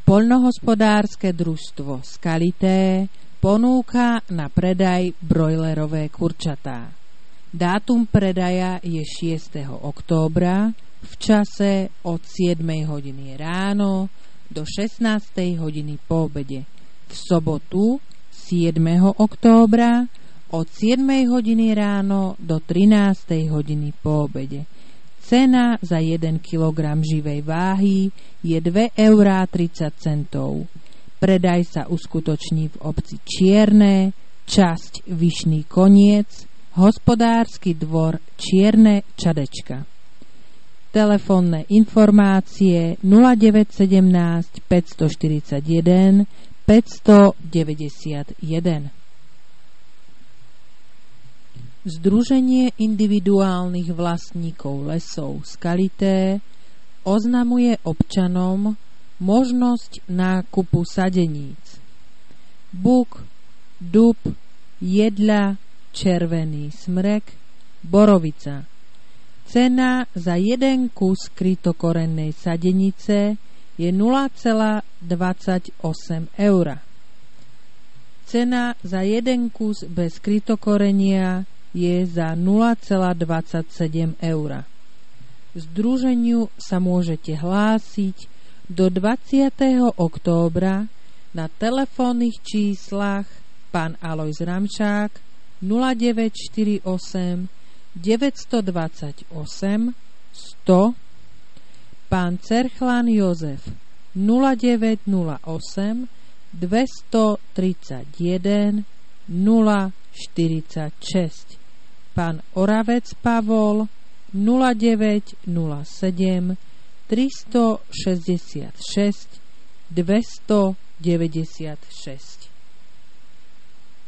Poľnohospodárske družstvo Skalité ponúka na predaj brojlerové kurčatá. Dátum predaja je 6. októbra v čase od 7 hodiny ráno do 16 hodiny po obede. V sobotu 7. októbra od 7 hodiny ráno do 13 hodiny po obede. Cena za 1 kg živej váhy je 2,30 €. Predaj sa uskutoční v obci Čierne, časť Vyšný Koniec, hospodársky dvor Čierne Čadečka. Telefónne informácie 0917 541 591. Združenie individuálnych vlastníkov lesov Skalité oznamuje občanom možnosť nákupu sadeníc. Buk, dub, jedľa, červený smrek, borovica. Cena za 1 kus krytokorennej sadenice je 0,28 €. Cena za 1 kus bez krytokorenia je za 0,27 €. Združeniu sa môžete hlásiť do 20. októbra na telefónnych číslach pán Alojz Ramčák 0948 928 100, pán Cerchlan Jozef 0908 231 046, pán Oravec Pavol 0907 366 296.